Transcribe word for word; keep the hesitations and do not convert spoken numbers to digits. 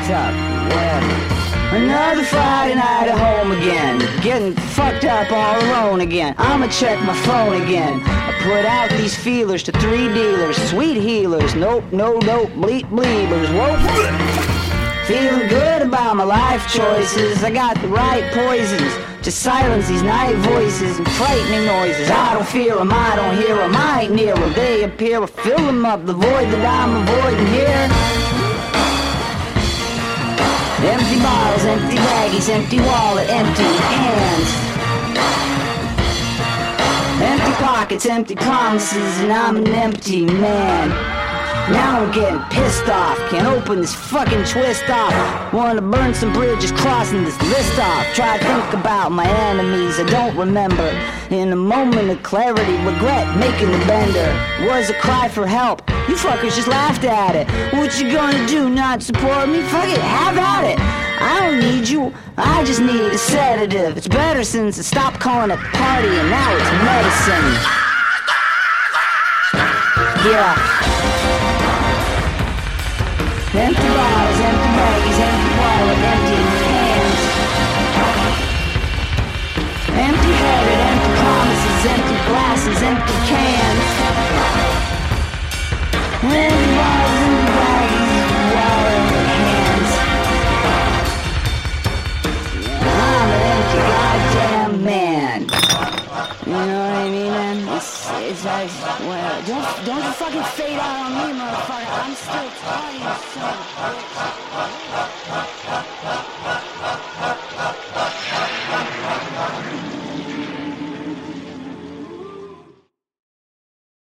up? Yeah. Another Friday night at home again, getting fucked up all alone again. I'ma check my phone again. I put out these feelers to three dealers, sweet healers. Nope, no, nope, bleep, bleepers. Whoa. Feeling good about my life choices. I got the right poisons to silence these night voices and frightening noises. I don't fear them, I don't hear them, I ain't near them. They appear, I fill them up, the void that I'm avoiding here. Empty bottles, empty baggies, empty wallet, empty hands. Empty pockets, empty promises, and I'm an empty man. Now I'm getting pissed off, can't open this fucking twist off. Wanna burn some bridges, crossing this list off. Try to think about my enemies I don't remember. In a moment of clarity, regret making the bender. Was a cry for help, you fuckers just laughed at it. What you gonna do, not support me? Fuck it, have at it. I don't need you, I just need a sedative. It's better since I stopped calling it party and now it's medicine. Yeah. Empty bottles, empty baggies, empty wallet, empty hands. Empty headed, empty promises, empty glasses, empty cans. Empty bottles, empty baggies, wallet, hands. I'm an empty goddamn man. You know what I mean, man? It's, it's like, well, don't, don't you fucking fade out on me, motherfucker. I'm still trying, son of a bitch.